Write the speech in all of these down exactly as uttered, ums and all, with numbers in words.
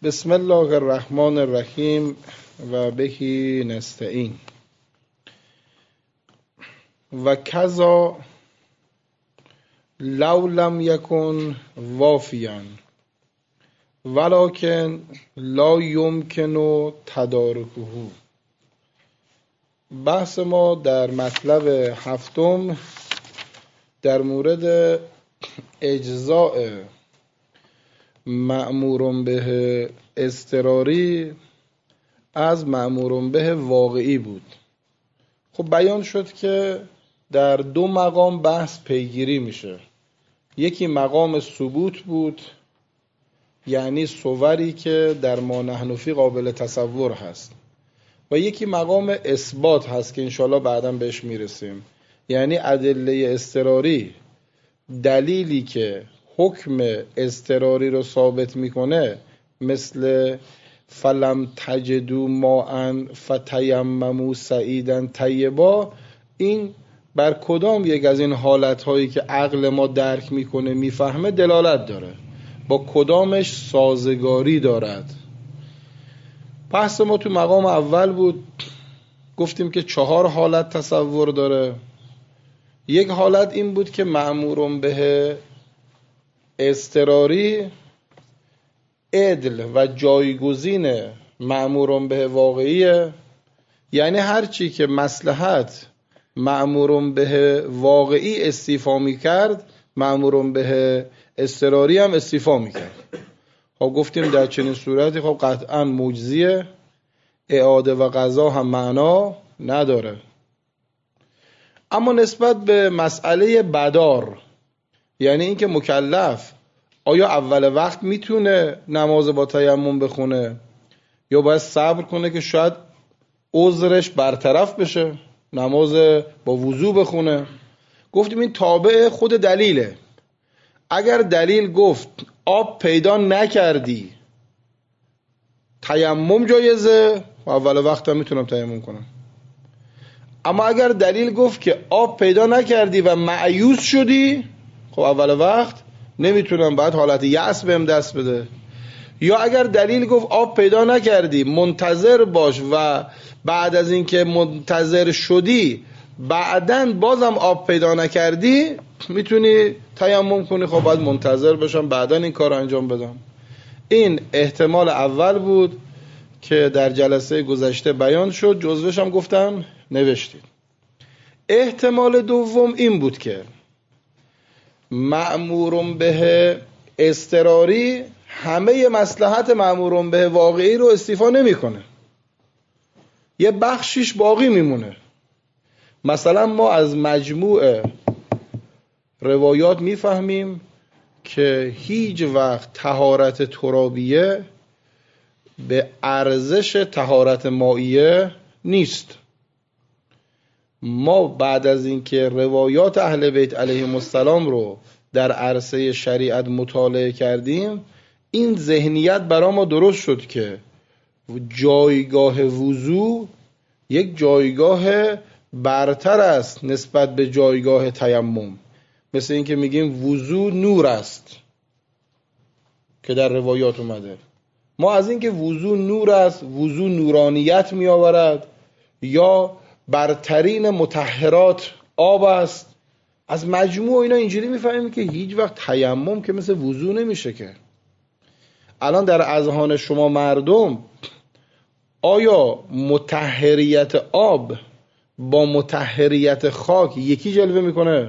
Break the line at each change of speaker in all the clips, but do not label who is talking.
بسم الله الرحمن الرحیم و بهی نستعین. و کذا لو لم یکن وافیا ولکن لا یمکن تدارکه. بحث ما در مطلب هفتم در مورد اجزاء مأمور به اضطراری از مأمور به واقعی بود. خب بیان شد که در دو مقام بحث پیگیری میشه. یکی مقام ثبوت بود، یعنی صوری که در ما نحن فی قابل تصور هست، و یکی مقام اثبات هست که انشاءالله بعداً بهش میرسیم، یعنی ادله اضطراری، دلیلی که حکم اضطراری رو ثابت میکنه، مثل فلم تجدوا ماء فتیمموا صعیدا طیبا. این بر کدام یک از این حالتهایی که عقل ما درک میکنه میفهمه دلالت داره، با کدامش سازگاری دارد. بحث ما تو مقام اول بود، گفتیم که چهار حالت تصور داره. یک حالت این بود که مأمور به اضطراری عدل و جایگزین مأمور به واقعیه، یعنی هر چی که مصلحت مأمور به واقعی استیفا میکرد مأمور به اضطراری هم استیفا میکرد. خب گفتیم در چنین صورتی خب قطعا مجزیه، اعاده و قضا هم معنا نداره. اما نسبت به مسئله بدار، یعنی اینکه مکلف آیا اول وقت میتونه نماز با تیمم بخونه یا باید صبر کنه که شاید عذرش برطرف بشه، نماز با وضو بخونه، گفتیم این تابع خود دلیله. اگر دلیل گفت آب پیدا نکردی تیمم جایزه، و اول وقت هم میتونم تیمم کنم. اما اگر دلیل گفت که آب پیدا نکردی و مایوس شدی، خب اول وقت نمیتونم، بعد حالت یأس بهم دست بده. یا اگر دلیل گفت آب پیدا نکردی منتظر باش و بعد از اینکه منتظر شدی بعدن بازم آب پیدا نکردی میتونی تیمم کنی، خب باید منتظر باشم بعدن این کار انجام بدم. این احتمال اول بود که در جلسه گذشته بیان شد، جزوش هم گفتم نوشتید. احتمال دوم این بود که مأمور به اضطراری همه مصلحت مأمور به واقعی رو استیفا نمیکنه، یه بخشیش باقی میمونه. مثلا ما از مجموع روایات میفهمیم که هیچ وقت طهارت ترابیه به ارزش طهارت مائیه نیست. ما بعد از اینکه روایات اهل بیت علیهم السلام رو در عرصه شریعت مطالعه کردیم، این ذهنیت برای ما درست شد که جایگاه وضو یک جایگاه برتر است نسبت به جایگاه تیمم. مثل این که میگیم وضو نور است که در روایات اومده، ما از این که وضو نور است، وضو نورانیت می آورد، یا برترین مطهرات آب است، از مجموع اینا اینجوری میفهمیم که هیچ وقت تیمم که مثل وضو نمیشه. که الان در اذهان شما مردم آیا مطهریت آب با مطهریت خاک یکی جلوه میکنه؟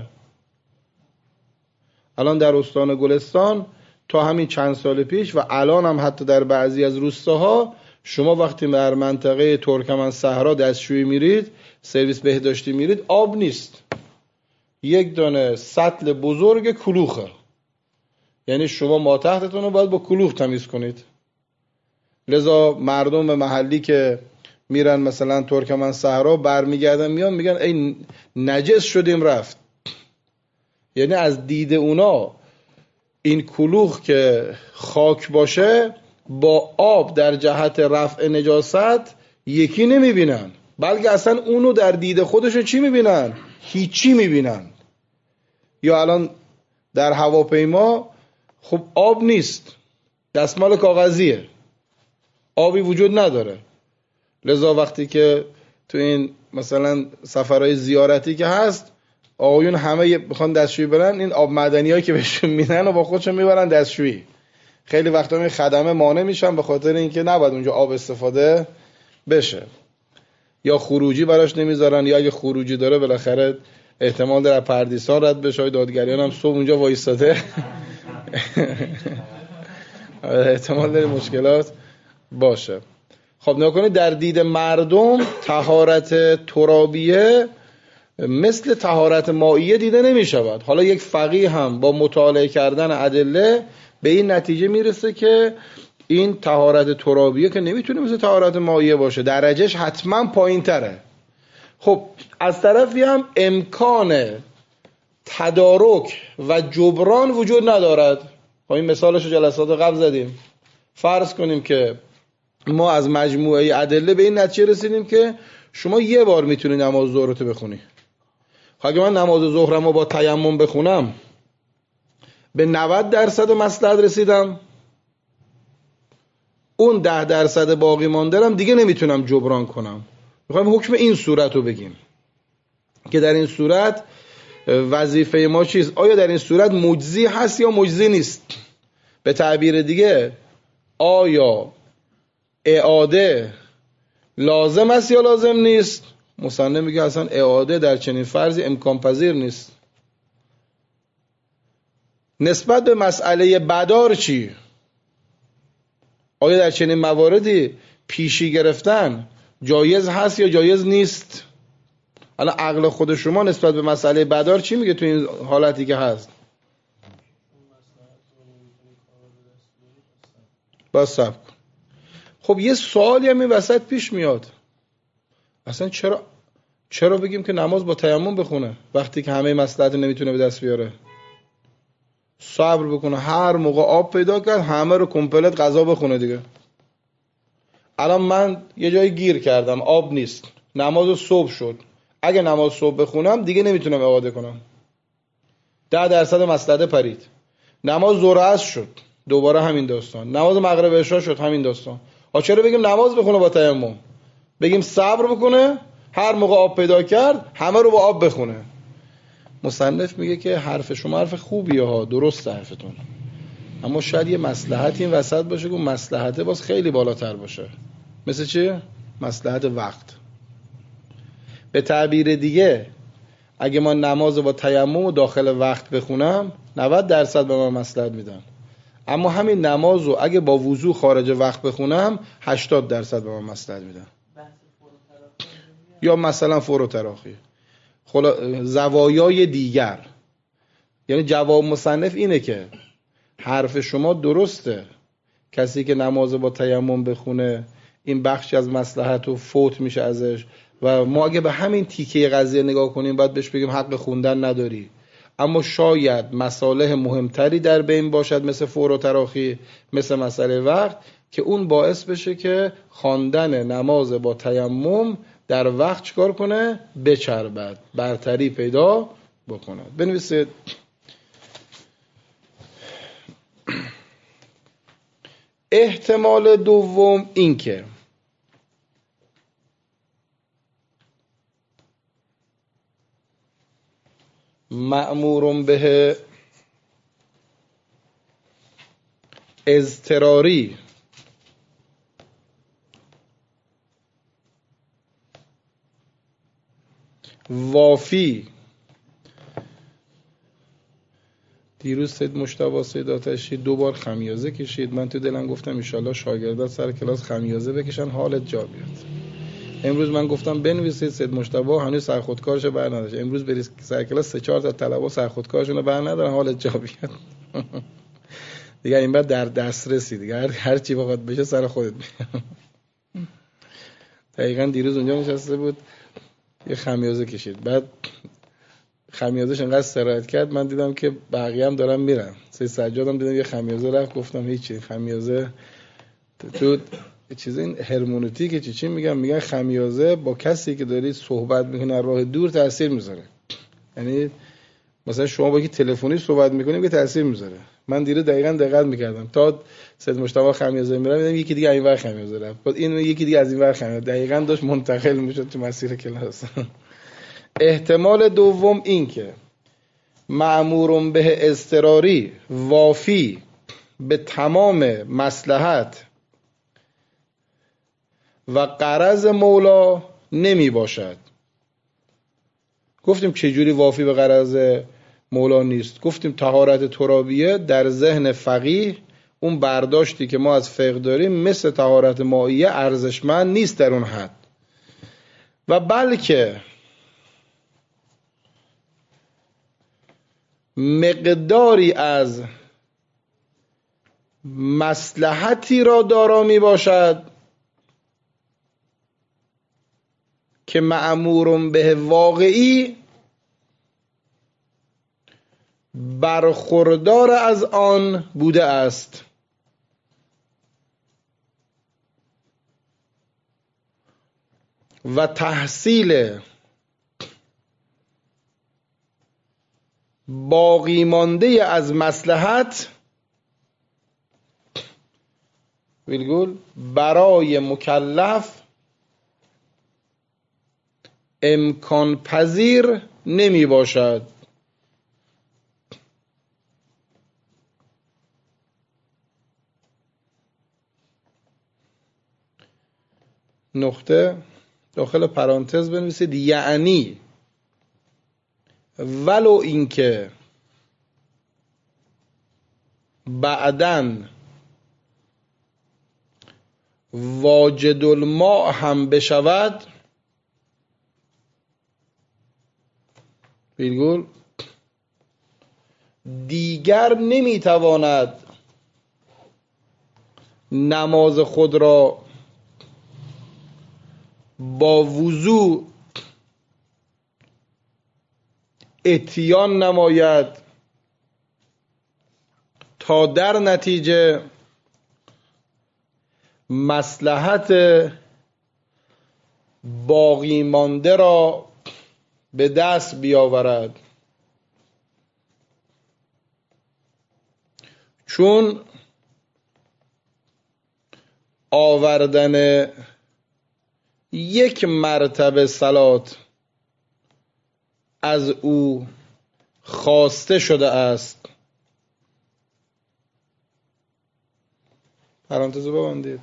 الان در استان گلستان تا همین چند سال پیش و الان هم حتی در بعضی از روستاها، شما وقتی در منطقه ترکمن صحرا دستشویی میرید، سرویس بهداشتی میرید، آب نیست، یک دانه سطل بزرگ کلوخه. یعنی شما ما تحتتون رو باید با کلوخ تمیز کنید. لذا مردم محلی که میرن مثلا ترکمن صحرا برمیگردن میان میگن ای نجس شدیم رفت. یعنی از دید اونا این کلوخ که خاک باشه با آب در جهت رفع نجاست یکی نمیبینن، بلکه اصلا اونو در دید خودشون چی میبینن؟ هیچی میبینن. یا الان در هواپیما خب آب نیست، دستمال کاغذیه، آبی وجود نداره. لذا وقتی که تو این مثلا سفرهای زیارتی که هست، آقایون همه بخوان دستشویی برن، این آب معدنی هایی که بهشون میدن و با خودشون میبرن دستشویی. خیلی وقتا این خدمه مانع میشن به خاطر اینکه نباید اونجا آب استفاده بشه، یا خروجی براش نمیذارن، یا اگه خروجی داره بالاخره احتمال داره پردیسان رد بشه. دادگریان هم صبح اونجا وایستاده احتمال داره مشکلات باشه. خب نکنید در دید مردم طهارت ترابیه مثل طهارت مائیه دیده نمی شود. حالا یک فقیه هم با مطالعه کردن ادله به این نتیجه میرسه که این طهارت ترابیه که نمیتونه مثل طهارت مائیه باشه، درجهش حتما پایین تره. خب از طرفی هم امکان تدارک و جبران وجود ندارد. خب این مثالش جلسات قبل زدیم. فرض کنیم که ما از مجموعه ادله به این نتیجه رسیدیم که شما یه بار میتونی نماز ظهرتو بخونی. خب اگه من نماز ظهرمو با تیمم بخونم به نود درصد مصلحت رسیدم، اون ده درصد باقی ماندرم دیگه نمیتونم جبران کنم. میخوایم حکم این صورت رو بگیم که در این صورت وظیفه ما چیست؟ آیا در این صورت مجزی هست یا مجزی نیست؟ به تعبیر دیگه آیا اعاده لازم است یا لازم نیست؟ مصنف میگه اصلا اعاده در چنین فرضی امکان پذیر نیست. نسبت به مسئله بدار چی؟ آیا در چنین مواردی پیشی گرفتن جایز هست یا جایز نیست؟ الان عقل خود شما نسبت به مسئله بدار چی میگه تو این حالتی که هست؟ با صبر کن. خب یه سوالی هم این وسط پیش میاد، اصلا چرا چرا بگیم که نماز با تیمم بخونه وقتی که همه مصلحت نمیتونه به دست بیاره؟ صبر بکنه، هر موقع آب پیدا کرد همه رو کمپلت غذا بخونه دیگه. الان من یه جایی گیر کردم آب نیست، نماز صبح شد، اگه نماز صبح بخونم دیگه نمیتونم اعاده کنم، ده درصد مصلحت پرید. نماز ظهر عصر شد، دوباره همین داستان. نماز مغرب عشا شد، همین داستان. ها چرا بگیم نماز بخونه با تیمم؟ بگیم صبر بکنه، هر موقع آب پیدا کرد همه رو با آب بخونه. مصنف میگه که حرف شما حرف خوبیه ها، درست حرفتون، اما شاید یه مصلحتی این وسط باشه که مصلحته باز خیلی بالاتر باشه. مثل چی؟ مصلحت وقت. به تعبیر دیگه اگه ما نماز با تیمم و داخل وقت بخونم نود درصد به من مصلحت میدن، اما همین نماز رو اگه با وضو خارج وقت بخونم هشتاد درصد به من مصلحت میدن. یا مثلا فور تراخی، خلا زوایای دیگر. یعنی جواب مصنف اینه که حرف شما درسته، کسی که نماز با تیمم بخونه این بخشی از مصلحت رو فوت میشه ازش، و ما اگه به همین تیکه قضیه نگاه کنیم باید بهش بگیم حق خوندن نداری. اما شاید مصالح مهمتری در بین باشد مثل فور و تراخی، مثل مسئله وقت، که اون باعث بشه که خواندن نماز با تیمم در وقت چکار کنه؟ بچربد، برتری پیدا بکنه. بنویسید احتمال دوم این که مأمور به اضطراری وافی. دیروز سید مجتبی سید آتشی دو بار خمیازه کشید. من تو دلم گفتم انشالله شاگردات سر کلاس خمیازه بکشن حالت جا بیاد. امروز من گفتم بنویسید سید مجتبی هنوز سر خودکارشو بر نداشت، امروز برید سر کلاس سه چهار تا طلبه سر خودکارشونو بر ندارن حالت جا بیاد. دیگه این بعد در دسترسی دیگه هر, هر چی بخواد بشه سر خودت میاد. دقیقاً دیروز اونجا نشسته بود یه خمیازه کشید، بعد خمیازهش انقدر سرایت کرد من دیدم که بقیه هم دارن میرن. سید سجادم دیدم یه خمیازه رفت، گفتم هیچی خمیازه تو چیز این هرمونوتیکه چی چی میگن میگن خمیازه با کسی که داری صحبت میکنه راه دور تاثیر میذاره. یعنی مثلا شما با کی تلفنی صحبت میکنید که تاثیر میذاره، من دیره دقیقاً دقت میکردم تا سید مجتبی خمیازه میرم میدم یکی دیگه این ور خمیازه رفت، بعد این یکی دیگه از این ور خمیازه، دقیقاً داشت منتقل میشد تو مسیر کلاس. احتمال دوم این که مأمور به اضطراری وافی به تمام مصلحت و غرض مولا نمی باشد. گفتیم چجوری وافی به غرض مولا نیست؟ گفتیم طهارت ترابیه در ذهن فقیه، اون برداشتی که ما از فقه داریم، مثل طهارت مائیه ارزشمند نیست در اون حد، و بلکه مقداری از مصلحتی را دارا می باشد که مأمور به واقعی برخوردار از آن بوده است. و تحصیل باقی مانده از مصلحت ویلگول برای مکلف امکان پذیر نمی باشد. نقطه داخل پرانتز بنویسید یعنی ولو اینکه بعدن واجد الماء هم بشود، ویرگول دیگر نمیتواند نماز خود را با وضو اتیان نماید تا در نتیجه مصلحت باقی مانده را به دست بیاورد، چون آوردن یک مرتبه صلات از او خواسته شده است. پرانتز ببندید.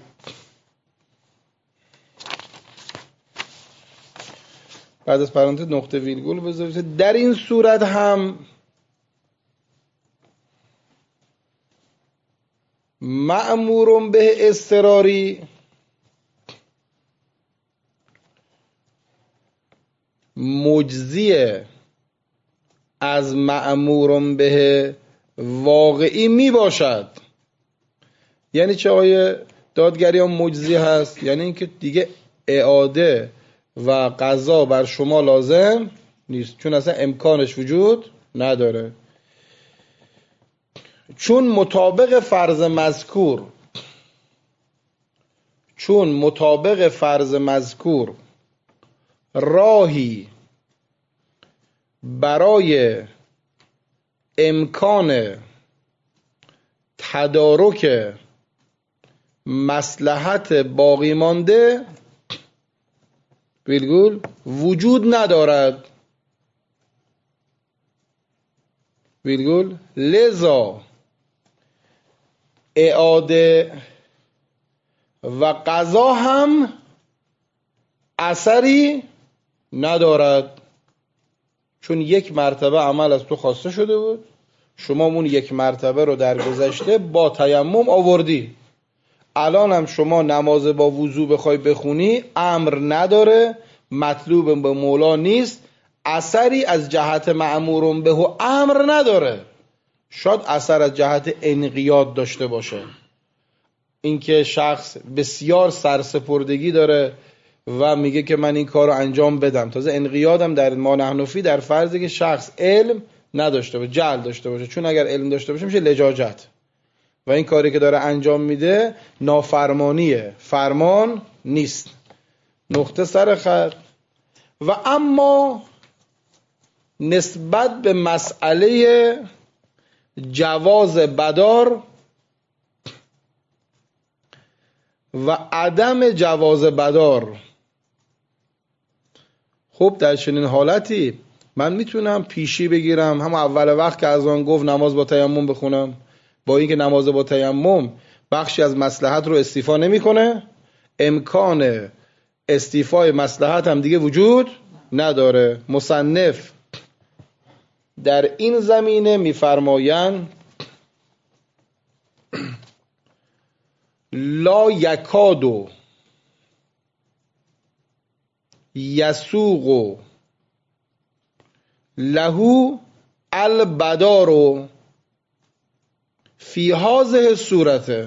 بعد از پرانتز نقطه ویرگول بذارید. در این صورت هم مأمور به اضطراری مجزیه از مأمور به واقعی می باشد. یعنی چه آقای دادگری هم مجزی هست؟ یعنی اینکه دیگه اعاده و قضا بر شما لازم نیست، چون اصلا امکانش وجود نداره، چون مطابق فرض مذکور چون مطابق فرض مذکور راهی برای امکان تدارک مصلحت باقی مانده ویرگول وجود ندارد. ویرگول لذا اعاده و قضا هم اثری ندارد، چون یک مرتبه عمل از تو خواسته شده بود، شما اون یک مرتبه رو در گذشته با تیمم آوردی، الان هم شما نماز با وضو بخوای بخونی امر نداره، مطلوب به مولا نیست، اثری از جهت مأمور به امر نداره، شاید اثر از جهت انقیاد داشته باشه، اینکه شخص بسیار سرسپردگی داره و میگه که من این کار رو انجام بدم. تازه انقیادم در ما نحنفی در فرضی که شخص علم نداشته باشه، جهل داشته باشه، چون اگر علم داشته باشه میشه لجاجت و این کاری که داره انجام میده نافرمانیه، فرمان نیست. نقطه سر خط. و اما نسبت به مسئله جواز بدار و عدم جواز بدار. خب در چنین حالتی من میتونم پیشی بگیرم، هم اول وقت که از آن گفت نماز با تیمم بخونم، با اینکه نماز با تیمم بخشی از مصلحت رو استیفا نمیکنه، امکان استیفای مصلحت هم دیگه وجود نداره. مصنف در این زمینه میفرمایند لا یکادو یسوق لهو البدارو فی هذه صورته.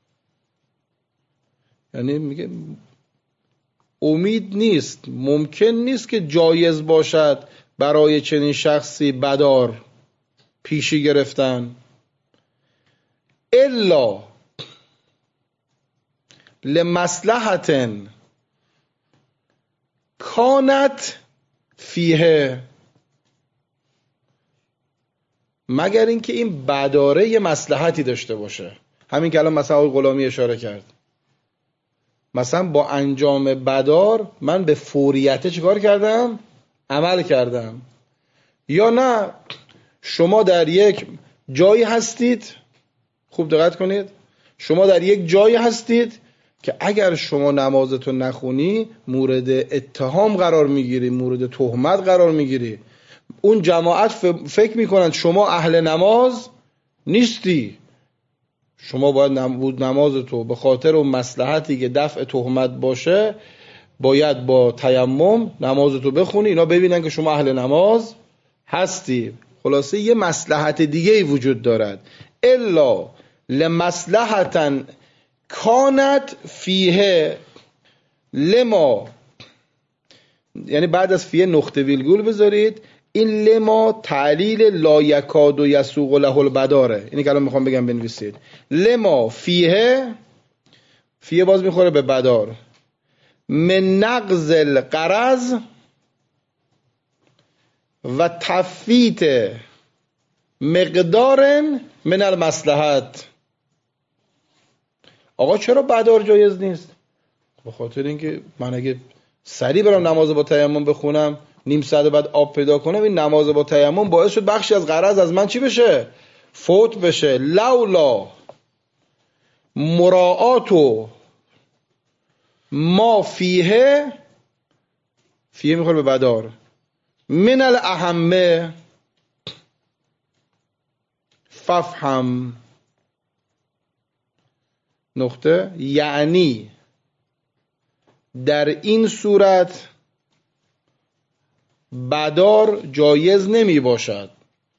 یعنی میگه امید نیست، ممکن نیست که جایز باشد برای چنین شخصی بدار پیشی گرفتن، الا لمصلحت کانت فیه، مگر اینکه این بداره یه مصلحتی داشته باشه. همین که الان مثلا آقای غلامی اشاره کرد، مثلا با انجام بدار من به فوریت چیکار کردم؟ عمل کردم. یا نه شما در یک جایی هستید، خوب دقت کنید، شما در یک جایی هستید که اگر شما نمازتو نخونی مورد اتهام قرار میگیری، مورد تهمت قرار میگیری. اون جماعت فکر میکنند شما اهل نماز نیستی، شما باید نمازتو به خاطر اون مصلحتی که دفع تهمت باشه باید با تیمم نمازتو بخونی، اینا ببینن که شما اهل نماز هستی. خلاصه یه مصلحت دیگه ای وجود دارد. الا لمصلحتن کانت فیه لما، یعنی بعد از فیه نقطه ویرگول بذارید، این لما تعلیل لا یکاد و یسوق له البداره. اینی که الان میخوام بگم بنویسید. لما فیه، فیه باز میخوره به بدار، من نقض القرض و تفیت مقدار من المصلحت. آقا چرا بدار جایز نیست؟ به خاطر اینکه من اگه سریع برم نماز با تیمم بخونم، نیم ساعت بعد آب پیدا کنم، این نماز با تیمم باعث شد بخشی از قرض از من چی بشه؟ فوت بشه. لولا مراعاتو ما فیه، فیه میخوره به بدار، من الاهمه ففهم نقطه، یعنی در این صورت بدار جایز نمی باشد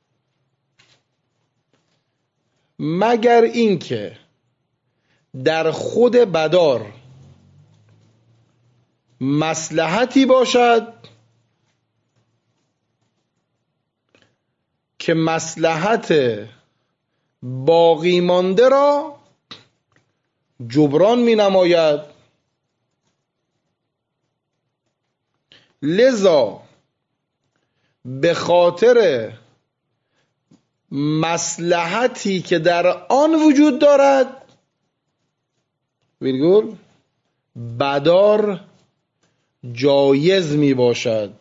مگر اینکه در خود بدار مصلحتی باشد که مصلحت باقی مانده را جبران می نماید. لذا به خاطر مصلحتی که در آن وجود دارد ویرگول بدار جایز می باشد.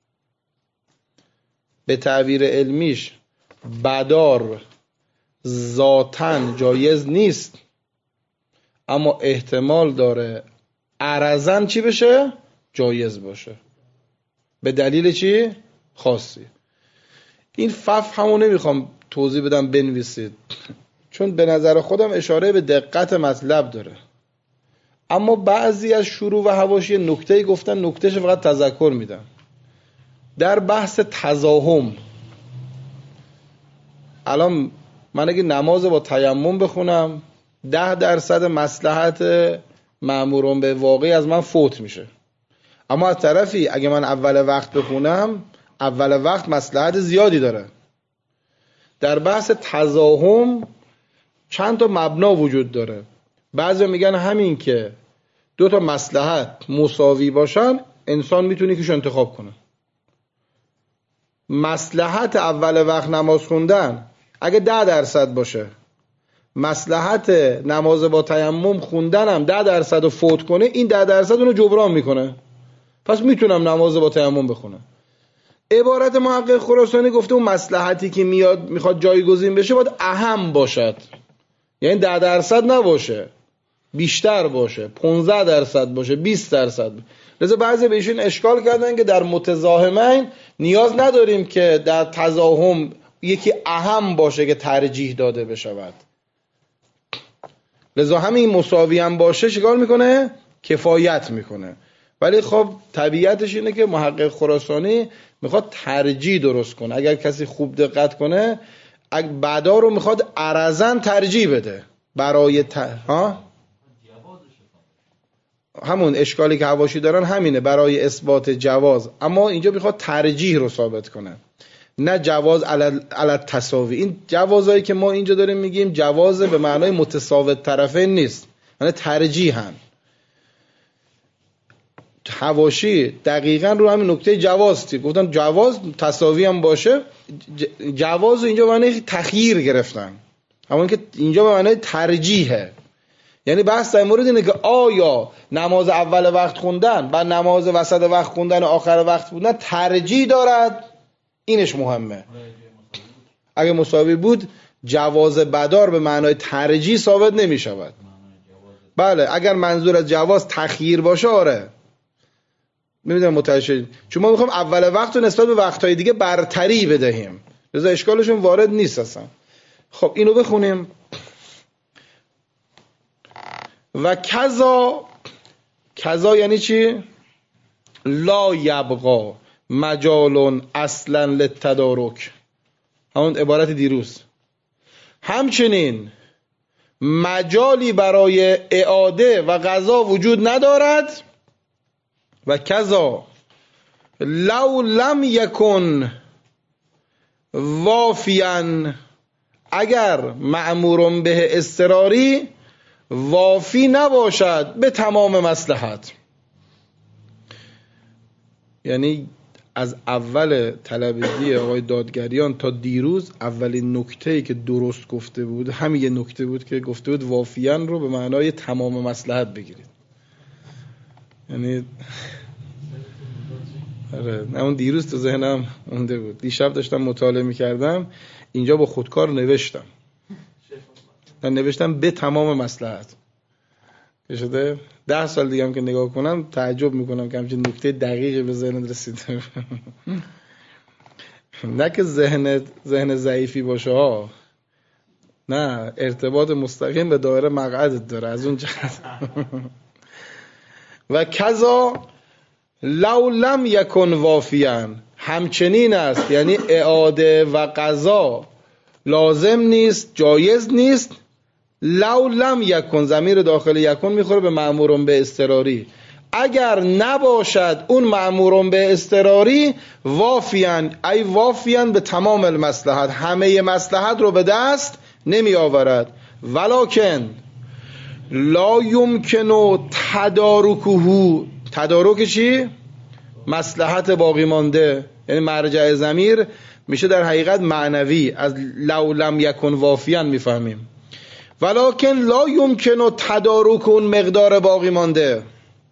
به تعبیر علمیش بدار ذاتاً جایز نیست، اما احتمال داره عرضاً چی بشه؟ جایز باشه. به دلیل چی؟ خاصی. این فف همو نمیخوام توضیح بدم، بنویسید، چون به نظر خودم اشاره به دقت مطلب داره. اما بعضی از شروع و حواشی نکته‌ای گفتن، نکتهش فقط تذکر میدم. در بحث تزاحم، الان من اگه نماز با تیمم بخونم ده درصد مصلحت مأمورون به واقعی از من فوت میشه، اما از طرفی اگه من اول وقت بخونم اول وقت مصلحت زیادی داره. در بحث تزاحم چند تا مبنا وجود داره. بعضی میگن همین که دو تا مصلحت مساوی باشن انسان میتونه یکیشو انتخاب کنه. مصلحت اول وقت نماز خوندن اگه ده درصد باشه مصلحت نماز با تیمم خوندنم ده درصد رو فوت کنه، این ده درصد اونو جبران میکنه، پس میتونم نماز با تیمم بخونم. عبارت محقق خراسانی گفته اون مصلحتی که میاد میخواد جایگزین بشه باید اهم باشد، یعنی ده درصد نباشه، بیشتر باشه، پانزده درصد باشه، بیست درصد. لذا بعضی به ایشون اشکال کردن که در متزاحمین نیاز نداریم که در تزاحم یکی اهم باشه که ترجیح داده بشود، لذا همین مساوی هم باشه چیکار میکنه؟ کفایت میکنه. ولی خب طبیعتش اینه که محقق خراسانی میخواد ترجیح درست کنه. اگر کسی خوب دقت کنه بعدا رو میخواد عرضاً ترجیح بده برای ت... ها؟ همون اشکالی که حواشی دارن همینه، برای اثبات جواز، اما اینجا میخواد ترجیح رو ثابت کنه، نه جواز علی تساوی. این جوازایی که ما اینجا داریم میگیم جواز به معنای متساوت طرفین نیست، یعنی ترجیحاً. حواشی دقیقاً رو همین نکته جواز تی گفتن جواز تساوی هم باشه، جواز اینجا به معنای تخییر گرفتن، همون که اینجا به معنای ترجیحه. یعنی بحث در مورد اینه که آیا نماز اول وقت خوندن و نماز وسط وقت خوندن و آخر وقت خوندن ترجیح دارد، اینش مهمه. اگه مساوی بود جواز بدار به معنای ترجیح ثابت نمی شود. بله اگر منظور از جواز تخییر باشه آره نمیدونم متوجه، چون ما میخوام اول وقت رو نسبت به وقتهای دیگه برتری بدهیم، لذا اشکالشون وارد نیست اصلا. خب اینو بخونیم. و کذا، کذا یعنی چی؟ لا یبقا مجال اصلا للتدارک، همون عبارت دیروز. همچنین مجالی برای اعاده و قضا وجود ندارد. و کذا لو لم یکن وافیاً، اگر مأمور به اضطراری وافی نباشد به تمام مصلحت. یعنی از اول طلبگی آقای دادگریان تا دیروز اولین نکته‌ای که درست گفته بود همین یه نکته بود که گفته بود وافیان رو به معنای تمام مصلحت بگیرید. یعنی آره نه اون دیروز تو ذهنم مونده بود، دیشب داشتم مطالعه می‌کردم اینجا با خودکار نوشتم من نوشتم به تمام مصلحت که شده ده سال دیگه هم که نگاه کنم تعجب میکنم که همچین نکته دقیقی به ذهنت رسیده. نه که ذهنت ذهن ضعیفی باشه ها، نه ارتباط مستقیم به دایره مقعدت داره از اون جهت. و کذا لو لم یکن وافیاً، همچنین است یعنی اعاده و قضا لازم نیست، جایز نیست. لو لم یکن، ضمیر داخل یکن میخوره به مأمورون به اضطراری، اگر نباشد اون مأمورون به اضطراری وافیان، ای وافیان به تمام المصلحت، همه مصلحت رو به دست نمی آورد. ولکن لا یمکن تدارکه، تدارک چی؟ مصلحت باقی مانده، یعنی مرجع ضمیر میشه در حقیقت معنوی، از لو لم یکن وافیان میفهمیم. ولکن لا یمکن تدارک اون مقدار باقی مانده.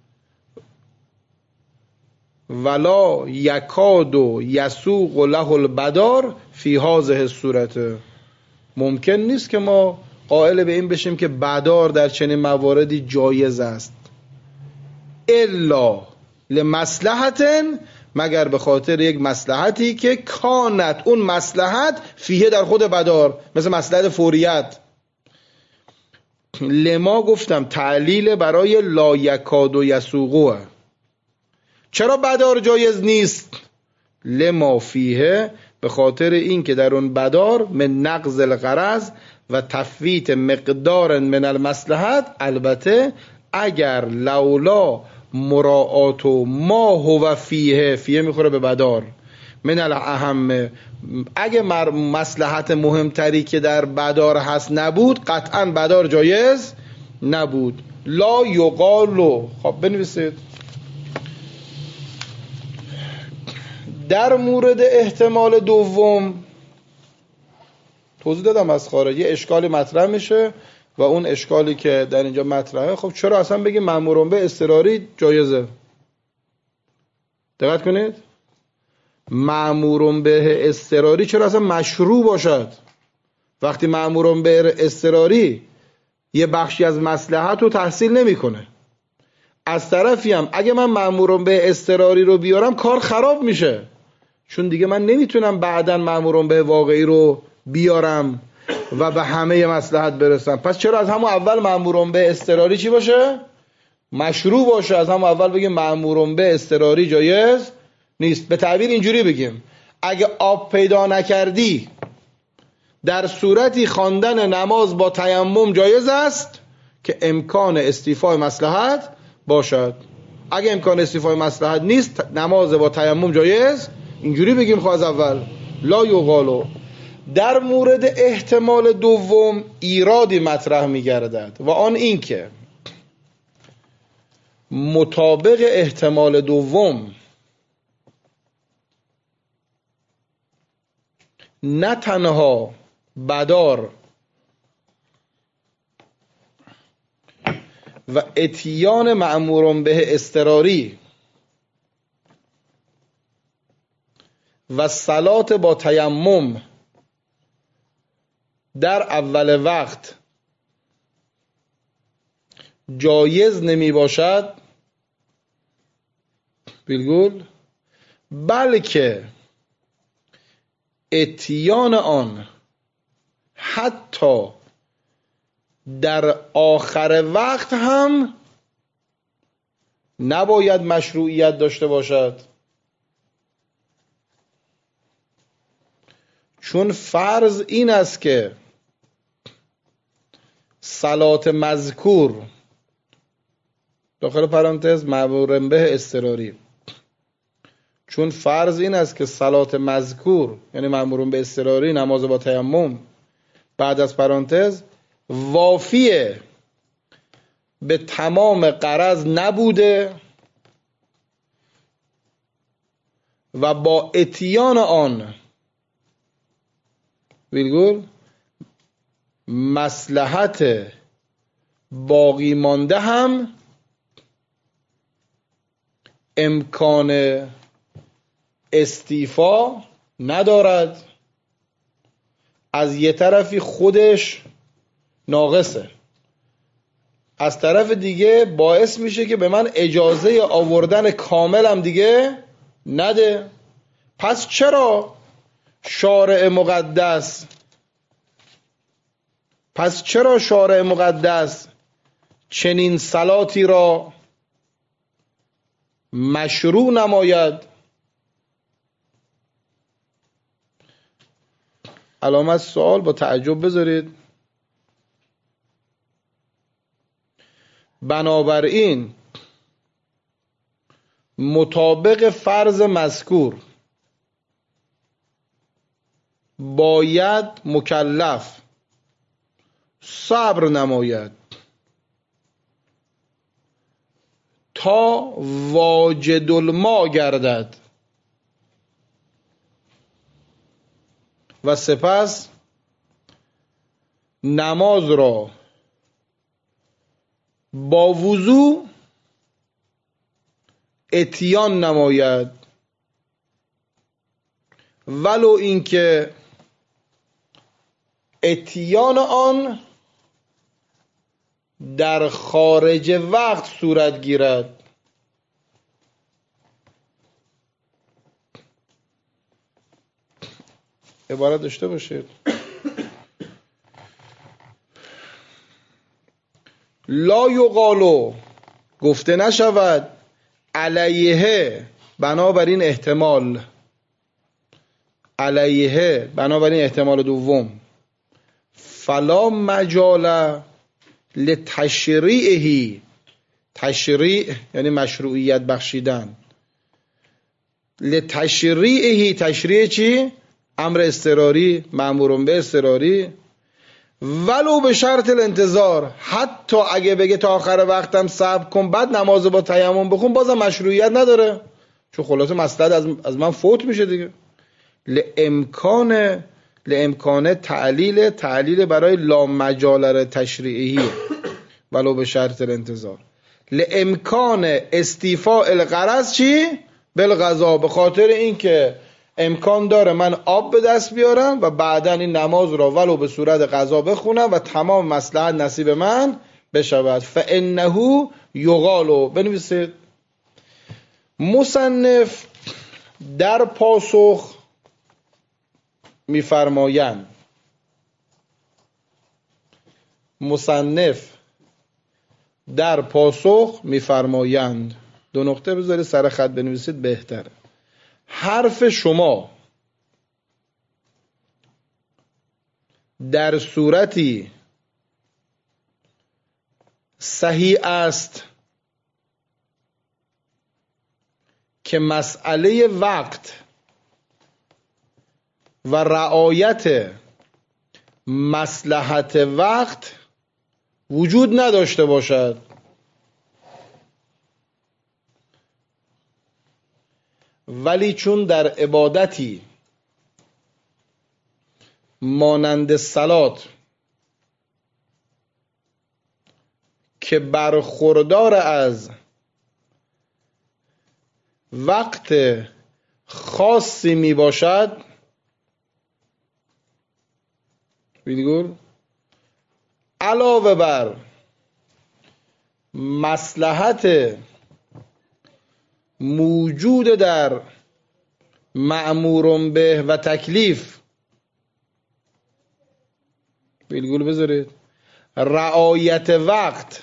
ولا یکاد یسوق له البدار فی هذه الصورت، ممکن نیست که ما قائل به این بشیم که بدار در چنین مواردی جایز است، الا لمصلحت، مگر به خاطر یک مصلحتی که کانت، اون مصلحت فیه در خود بدار، مثل مصلحت فوریت. لما گفتم تعلیل برای لا یکاد و یسوقه. چرا بدار جایز نیست؟ لما فیه، به خاطر این که در اون بدار من نقض الغرض و تفویت مقدار من المصلحت، البته اگر لولا مراعات و ما هو فیه، فیه میخوره به بدار، من الاهم، اگه مصلحت مهمتری که در بدار هست نبود قطعا بدار جایز نبود. لا یقالو. خب بنویسید در مورد احتمال دوم توضیح دادم از خارج یه اشکالی مطرح میشه و اون اشکالی که در اینجا مطرحه، خب چرا اصلا بگیم مأمورون به اضطراری جایزه؟ دقت کنید، مأمورون به اضطراری چرا اصلا مشروع باشد؟ وقتی مأمورون به اضطراری یه بخشی از مصلحت رو تحصیل نمیکنه. از طرفی هم اگه من مأمورون به اضطراری رو بیارم کار خراب میشه، چون دیگه من نمیتونم بعداً مأمورون به واقعی رو بیارم و به همه مصلحت برسم. پس چرا از همون اول مأمورون به اضطراری چی باشه؟ مشروع باشه. از همون اول بگیم مأمورون به اضطراری جایز نیست. به تعبیر اینجوری بگیم اگه آب پیدا نکردی در صورتی خواندن نماز با تیمم جایز است که امکان استیفای مصلحت باشد. اگه امکان استیفای مصلحت نیست نماز با تیمم جایز، اینجوری بگیم خواهد اول لا یقالو. در مورد احتمال دوم ایرادی مطرح می گردد و آن این که مطابق احتمال دوم نه تنها بدار و اتیان مأمورون به اضطراری و صلات با تیمم در اول وقت جایز نمی باشد بالگل، بلکه اتیان آن حتی در آخر وقت هم نباید مشروعیت داشته باشد، چون فرض این است که صلات مذکور داخل پرانتز مأمورون به اضطراری، چون فرض این است که صلات مذکور یعنی مأمورون به اضطراری نماز با تیمم بعد از پرانتز وافیه به تمام غرض نبوده و با اتیان آن ویرگول مصلحت باقی مانده هم امکان استیفا ندارد. از یه طرفی خودش ناقصه، از طرف دیگه باعث میشه که به من اجازه آوردن کاملم دیگه نده. پس چرا شارع مقدس پس چرا شارع مقدس چنین صلاتی را مشروع نماید؟ علامت سوال با تعجب بذارید. بنابراین مطابق فرض مذکور باید مکلف صبر نماید تا واجد الماء گردد و سپس نماز را با وضو اتیان نماید، ولو اینکه اتیان آن در خارج وقت صورت گیرد. عبارت داشته باشید. لا یقالو گفته نشود علیه بنابراین احتمال علیه بنابراین احتمال دوم فلا مجال لتشریعه، تشریع یعنی مشروعیت بخشیدن، لتشریعه تشریع چی؟ امر اضطراری مأمورون به اضطراری، ولو به شرط الانتظار، حتی اگه بگه تا آخر وقتم صبر کن بعد نماز با تیمم بخون بازم مشروعیت نداره، چون خلاصه مصلحت از از من فوت میشه دیگه. لامکان لامکان تعلیل، تعلیل برای لا مجال تشریعی ولو به شرط الانتظار. لامکان استیفاء الغرض چی؟ بالغذا، به خاطر اینکه امکان داره من آب به دست بیارم و بعدا این نماز را ولو به صورت قضا بخونم و تمام مصلحت نصیب من بشود. فانه یقال، بنویسید مصنف در پاسخ میفرمایند، مصنف در پاسخ میفرمایند، دو نقطه بذارید سر خط بنویسید بهتره. حرف شما در صورتی صحیح است که مسئله وقت و رعایت مصلحت وقت وجود نداشته باشد، ولی چون در عبادتی مانند صلات که برخوردار از وقت خاصی می باشد، بیدگول علاوه بر مصلحت موجود در مأمور به و تکلیف، بیدگول بذارید، رعایت وقت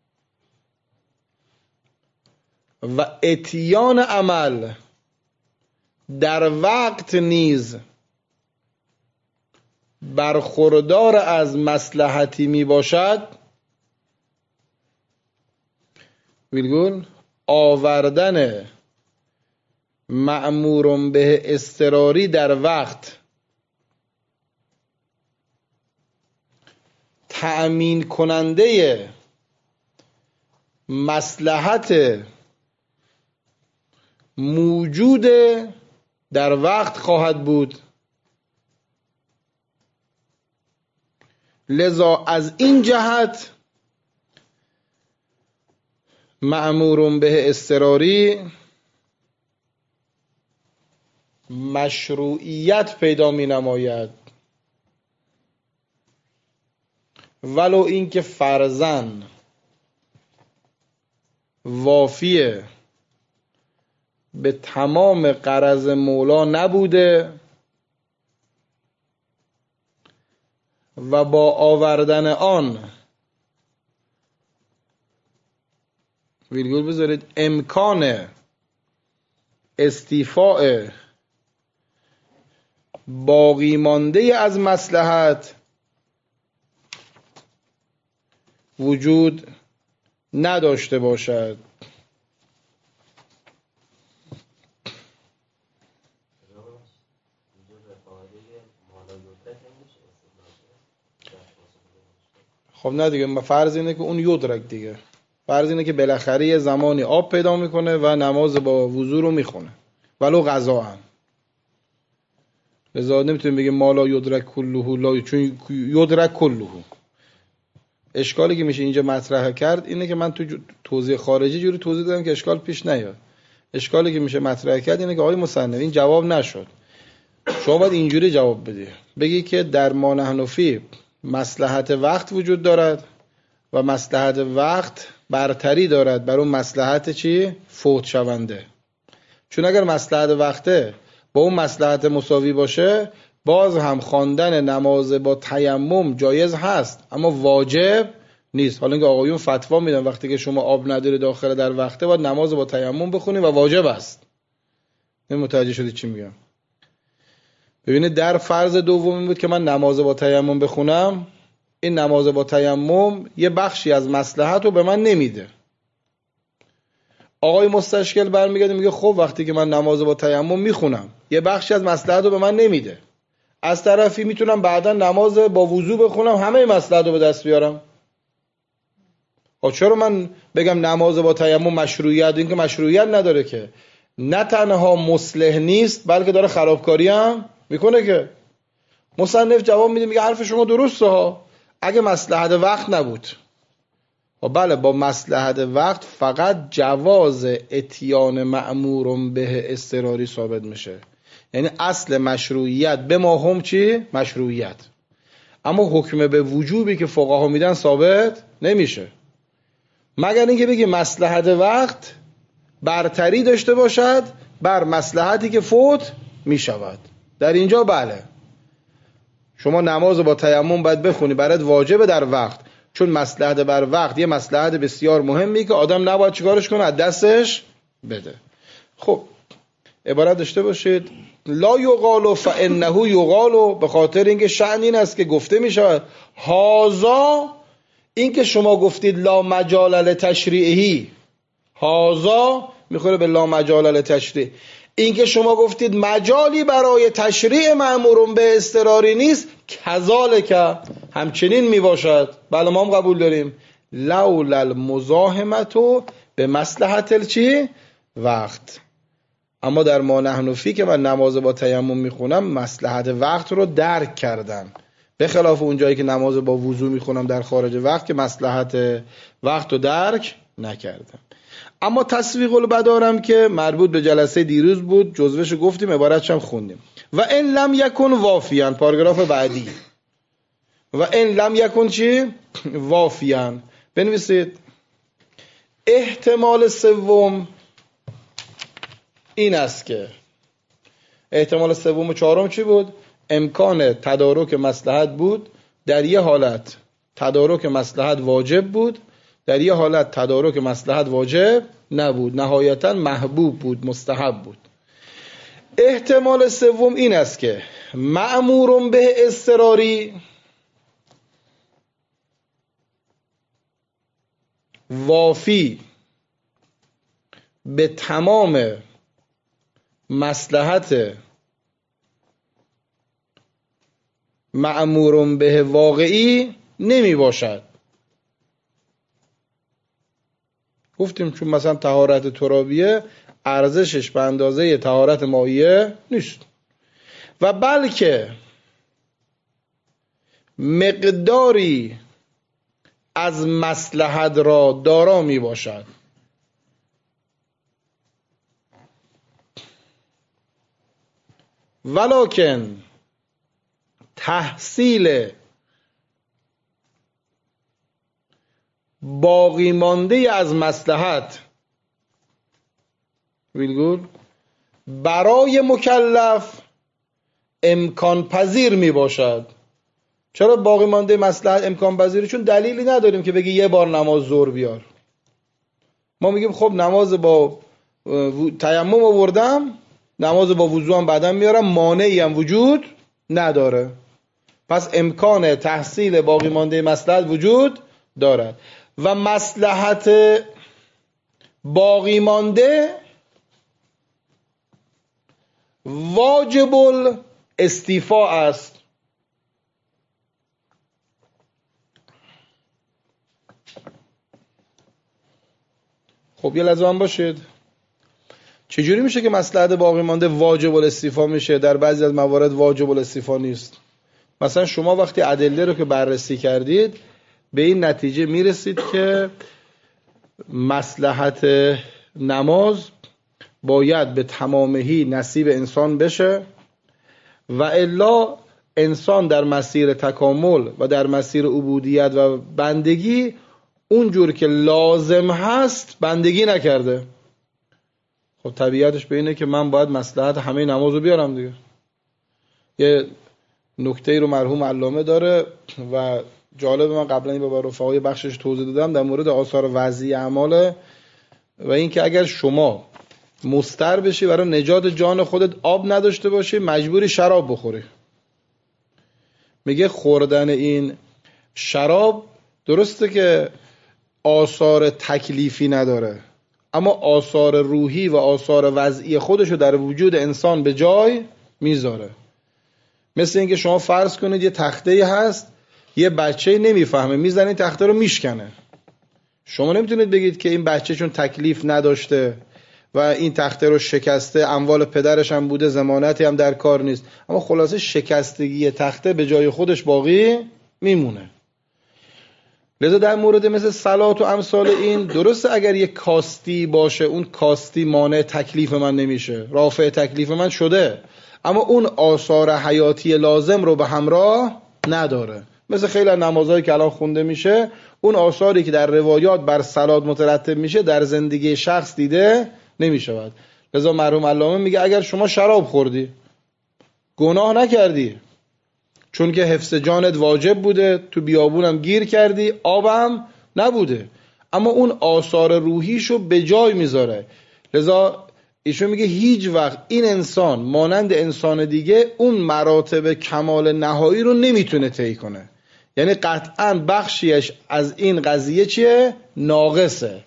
و اتیان عمل در وقت نیز برخوردار از مصلحتی می باشد، ویلگول آوردن مأمور به اضطراری در وقت تأمین کننده مصلحت موجود در وقت خواهد بود. لذا از این جهت مأمور به اضطراری مشروعیت پیدا می نماید، ولو اینکه فرضاً وافیه به تمام غرض مولا نبوده و با آوردن آن ویرگول بذارید امکان استیفاء باقی مانده از مصلحت وجود نداشته باشد. خب نه دیگه، فرض اینه که اون یدرک دیگه، فرض اینه که بالاخره یه زمانی آب پیدا میکنه و نماز با وضو رو میخونه ولو قضا هم. لذا نمیتونیم بگیم مالا یدرک کلهو لا، چون یدرک کلهو. اشکالی که میشه اینجا مطرح کرد اینه که من تو توضیح خارجی جوری توضیح دادم که اشکال پیش نیاد. اشکالی که میشه مطرح کرد اینه که آقای مصنف این جواب نشد، شما باید اینجوری جواب بدی، بگی که در ما نحن فی مصلحت وقت وجود دارد و مصلحت وقت برتری دارد بر اون مصلحت چی؟ فوت شونده. چون اگر مصلحت وقته با اون مصلحت مساوی باشه، باز هم خواندن نماز با تیمم جایز هست اما واجب نیست. حالا اینکه آقایون فتوا میدن وقتی که شما آب نداری داخل در وقته باید نماز با تیمم بخونی و واجب است. این متوجه شدید چی میگم؟ ببینید در فرض دومی بود که من نماز با تیمم بخونم، این نماز با تیمم یه بخشی از مصلحت رو به من نمیده. آقای مستشکل برمیگرده میگه خب وقتی که من نماز با تیمم میخونم یه بخشی از مصلحت رو به من نمیده، از طرفی میتونم بعدا نماز با وضو بخونم همه مصلحت رو به دست بیارم. آ چرا من بگم نماز با تیمم مشروعیت؟ این که مشروعیت نداره که، نه تنها مصلح نیست بلکه داره خرابکاری هم میکنه. که مصنف جواب میده میگه حرف شما درسته ها، اگه مصلحت وقت نبود. و بله با مصلحت وقت فقط جواز اتیان مأمور به اضطراری ثابت میشه، یعنی اصل مشروعیت به ما هم چی؟ مشروعیت. اما حکم به وجوبی که فقها میدن ثابت نمیشه، مگر اینکه بگی مصلحت وقت برتری داشته باشد بر مصلحتی که فوت میشود. در اینجا بله شما نماز با تیمم باید بخونی، برات واجبه در وقت، چون مصلحت بر وقت یه مصلحت بسیار مهمی که آدم نباید چیکارش کنه؟ از دستش بده. خب عبارت داشته باشید لا یقال فانه یقال، به خاطر اینکه شأن این است که گفته می شود هازا، این که شما گفتید لا مجال لتشریعه، هازا میخوره به لا مجال لتشریع، این که شما گفتید مجالی برای تشریع مأمور به اضطراری نیست، کذالک همچنین می باشد. بله ما هم قبول داریم لولا المزاحمت به مصلحت چی؟ وقت. اما در ما نحن فی که من نماز با تیمم میخونم مصلحت وقت رو درک کردم، به خلاف اون جایی که نماز با وضو میخونم در خارج وقت که مصلحت وقت رو درک نکردم. اما تسویق البدارم که مربوط به جلسه دیروز بود، جزوش گفتیم، عبارتش هم خوندیم. و ان لم یکن وافیان، پاراگراف بعدی. و ان لم یکن چی؟ وافیان. بنویسید احتمال سوم این است که احتمال سوم و چهارم چی بود؟ امکان تدارک مصلحت بود، در یه حالت تدارک مصلحت واجب بود، در یه حالت تدارک مصلحت واجب نبود، نهایتا محبوب بود، مستحب بود. احتمال سوم این است که مأمور به اضطراری وافی به تمام مصلحت مأمور به واقعی نمی باشد. گفتیم چون مثلا طهارت ترابیه ارزشش به اندازه طهارت مائیه نیست، و بلکه مقداری از مصلحت را دارا می باشد. ولکن تحصیل باقی مانده از مصلحت ویلگول برای مکلف امکان پذیر می باشد. چرا باقی مانده مصلحت امکان پذیره؟ چون دلیلی نداریم که بگی یه بار نماز ظهر بیار. ما میگیم خب نماز با تیمم آوردم، نماز با وضو هم بعدم میارم، مانعی هم وجود نداره، پس امکان تحصیل باقی مانده مصلحت وجود دارد. و مصلحت باقی مانده واجب الاستیفاء است. خب یه لحظه من باشید، چجوری میشه که مصلحت باقی مانده واجب الاستیفاء میشه؟ در بعضی از موارد واجب الاستیفاء نیست. مثلا شما وقتی ادله رو که بررسی کردید به این نتیجه میرسید که مصلحت نماز باید به تمامهی نصیب انسان بشه و الا انسان در مسیر تکامل و در مسیر عبودیت و بندگی اونجور که لازم هست بندگی نکرده. خب طبیعتش به اینه که من باید مصلحت همه نماز رو بیارم دیگه. یه نکته رو مرحوم علامه داره و جالب، من قبلا این به رفقای بخشش توضیح دادم در مورد آثار وضعی اعمال و این که اگر شما مضطر بشی برای نجات جان خودت آب نداشته باشی مجبوری شراب بخوری. میگه خوردن این شراب درسته که آثار تکلیفی نداره، اما آثار روحی و آثار وضعی خودشو در وجود انسان به جای میذاره. مثل اینکه شما فرض کنید یه تخته هست، یه بچه نمیفهمه میزنه تخته رو میشکنه. شما نمیتونید بگید که این بچه چون تکلیف نداشته و این تخته رو شکسته، اموال پدرش هم بوده، ضمانتی هم در کار نیست، اما خلاصه شکستگی تخته به جای خودش باقی میمونه. لذا در مورد مثل صلات و امثال این، درسته اگر یک کاستی باشه، اون کاستی مانع تکلیف من نمیشه، رافع تکلیف من شده، اما اون آثار حیاتی لازم رو به همراه نداره. مثل خیلی نمازهایی که الان خونده میشه، اون آثاری که در روایات بر صلات مترتب میشه در زندگی شخص دیده نمیشود. لذا مرحوم علامه میگه اگر شما شراب خوردی گناه نکردی، چون که حفظ جانت واجب بوده، تو بیابونم گیر کردی، آبم نبوده، اما اون آثار روحیشو به جای میذاره. لذا ایشون میگه هیچ وقت این انسان مانند انسان دیگه اون مراتب کمال نهایی رو نمیتونه طی کنه. یعنی قطعاً بخشیش از این قضیه چیه؟ ناقصه.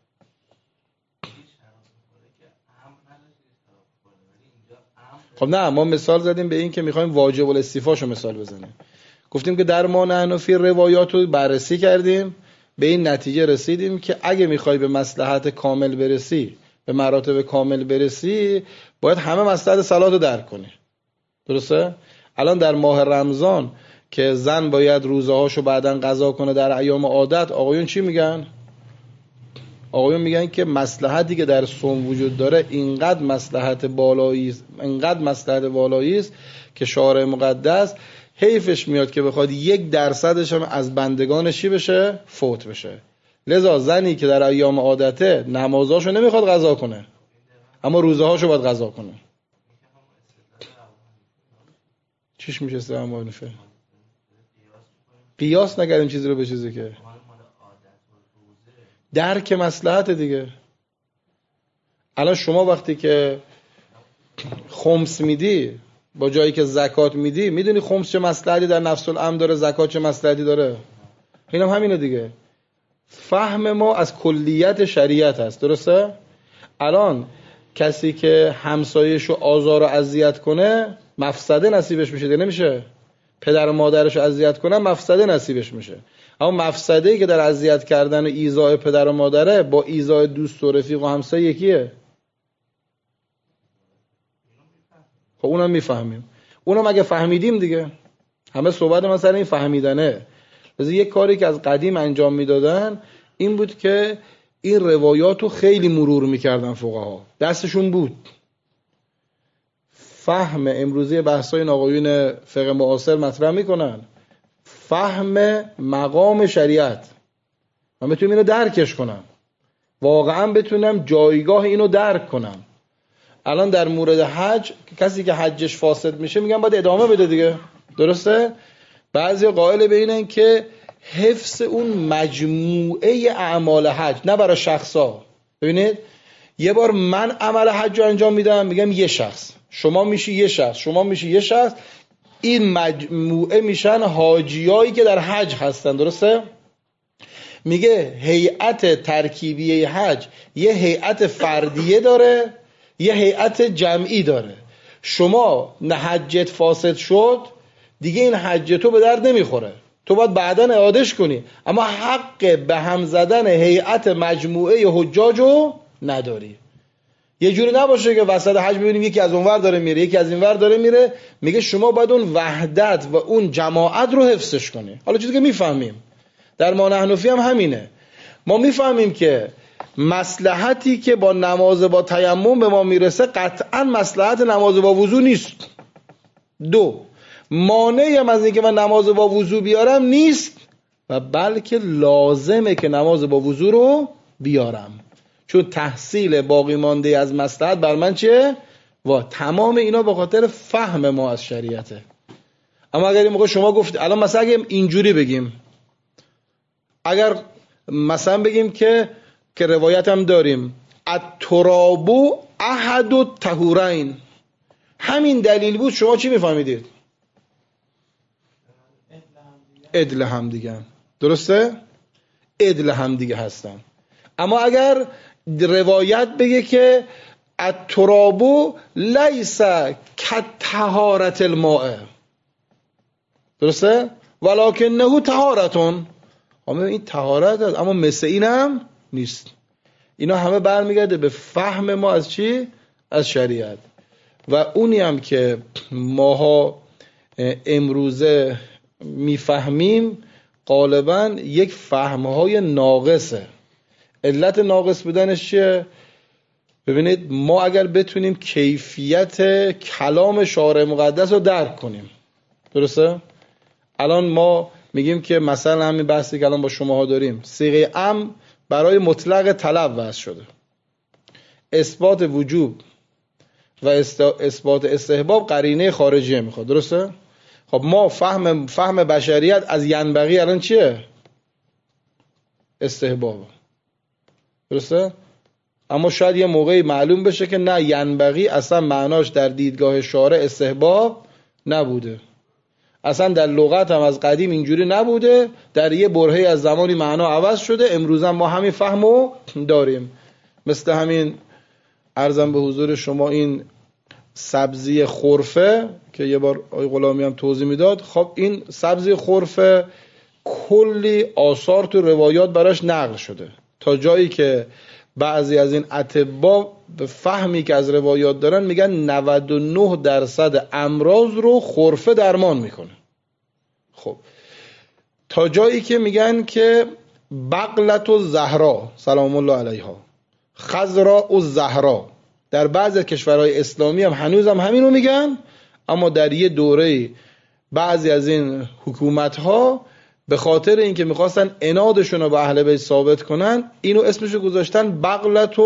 خب نه، ما مثال زدیم به این که میخوایم واجب الاستیفاشو مثال بزنیم. گفتیم که در ما نحنفی روایات رو بررسی کردیم، به این نتیجه رسیدیم که اگه میخوای به مصلحت کامل برسی، به مراتب کامل برسی، باید همه مصلحت صلات رو درک کنی. درسته؟ الان در ماه رمضان که زن باید روزه هاشو بعدن قضا کنه در ایام عادت، آقایون چی میگن؟ آقایون میگن که مصلحتی که در صوم وجود داره اینقدر مصلحت بالایی است، اینقدر مصلحت بالایی است که شارع مقدس حیفش میاد که بخواد یک درصدش هم از بندگانش چی بشه؟ فوت بشه. لذا زنی که در ایام عادته نمازاشو نمیخواد قضا کنه، اما روزه هاشو باید قضا کنه. چیش میشه استفاده معنفه؟ قیاس نکردیم چیزی رو به چیزی که درک مصلحت دیگه. الان شما وقتی که خمس میدی با جایی که زکات میدی، میدونی خمس چه مصلحتی در نفس الامر داره، زکات چه مصلحتی داره؟ اینم هم همینه دیگه. فهم ما از کلیت شریعت هست. درسته؟ الان کسی که همسایه‌شو آزار و اذیت کنه مفسده نصیبش میشه دیگه، نمیشه؟ پدر و مادرشو اذیت کنه مفسده نصیبش میشه. اما مفسده‌ای که در اذیت کردن و ایذاء پدر و مادره با ایذاء دوست و رفیق و همسایه یکیه. خب اونم میفهمیم، اونم اگه فهمیدیم دیگه. همه صحبت ما سر این فهمیدنه. لذا یک کاری که از قدیم انجام میدادن این بود که این روایات رو خیلی مرور میکردن فقها، دستشون بود. فهم امروزی بحثای این آقایون فقه معاصر مطرح میکنن، فهم مقام شریعت، من بتونم اینو درکش کنم، واقعا بتونم جایگاه اینو درک کنم. الان در مورد حج، کسی که حجش فاسد میشه میگن باید ادامه بده دیگه. درسته؟ بعضی قائل به اینن که حفظ اون مجموعه اعمال حج، نه برای شخصا. ببینید یه بار من عمل حج رو انجام میدم، میگم یه شخص، شما میشی یه شخص، شما میشی یه شخص، این مجموعه میشن حاجیایی که در حج هستن. درسته؟ میگه هیئت ترکیبیه حج یه هیئت فردیه داره، یه هیئت جمعی داره. شما نه حجت فاسد شد دیگه، این حج تو به درد نمیخوره، تو باید بعداً اعادهش کنی، اما حق به هم زدن هیئت مجموعه حجاج رو نداری. یه جوری نباشه که وسط حج میبینیم یکی از اونور داره میره، یکی از اینور داره میره. میگه شما باید اون وحدت و اون جماعت رو حفظش کنی. حالا چیزی که میفهمیم در ما نحنفی هم همینه. ما میفهمیم که مصلحتی که با نماز با تیمم به ما میرسه قطعا مصلحت نماز با وضو نیست. دو، مانعی هم از اینکه من نماز با وضو بیارم نیست، و بلکه لازمه که نماز با وضو رو بیارم، چون تحصیل باقی مانده از مصلحت بر من چیه؟ و تمام اینا به خاطر فهم ما از شریعته. اما اگر این موقع شما گفت، الان مثلا اگه اینجوری بگیم، اگر مثلا بگیم که که روایت هم داریم الترابو احد الطهورین، همین دلیل بود، شما چی میفهمیدید؟ عدل هم دیگه. درسته؟ عدل هم دیگه هستن. اما اگر روایت بگه که الترابو لیس کطهارت الماء، درسته؟ ولکنه طهارتون، اما این طهارت هست اما مثل اینم نیست. اینا همه برمیگرده به فهم ما از چی؟ از شریعت. و اونی هم که ماها امروزه میفهمیم غالبا یک فهمهای ناقصه. علت ناقص بودنش چیه؟ ببینید ما اگر بتونیم کیفیت کلام شارع مقدس رو درک کنیم، درسته؟ الان ما میگیم که مثلا همین بحثی که الان با شماها داریم، صیغه ام برای مطلق طلب وضع شده، اثبات وجوب و اثبات استحباب قرینه خارجیه میخواد، درسته؟ خب ما فهم فهم بشریت از ینبغی الان چیه؟ استحباب، درسته؟ اما شاید یه موقعی معلوم بشه که نه، ینبغی اصلا معناش در دیدگاه شارع استحباب نبوده، اصلا در لغت هم از قدیم اینجوری نبوده، در یه برهه‌ای از زمانی معنا عوض شده، امروز هم ما همین فهمو داریم. مثل همین عرضم به حضور شما این سبزی خرفه که یه بار آقای غلامی هم توضیح میداد. خب این سبزی خرفه کلی آثار تو روایات براش نقل شده، تا جایی که بعضی از این اطباء به فهمی که از روایات دارن میگن نود و نه درصد امراض رو خرفه درمان میکنه. خب تا جایی که میگن که بقلت و زهرا سلام الله علیها، خضرا و زهرا، در بعضی کشورهای اسلامی هم هنوز هم همین رو میگن، اما در یه دوره بعضی از این حکومت‌ها به خاطر اینکه میخواستن عنادشون رو به اهل بیت ثابت کنن، اینو اسمشو گذاشتن بقلت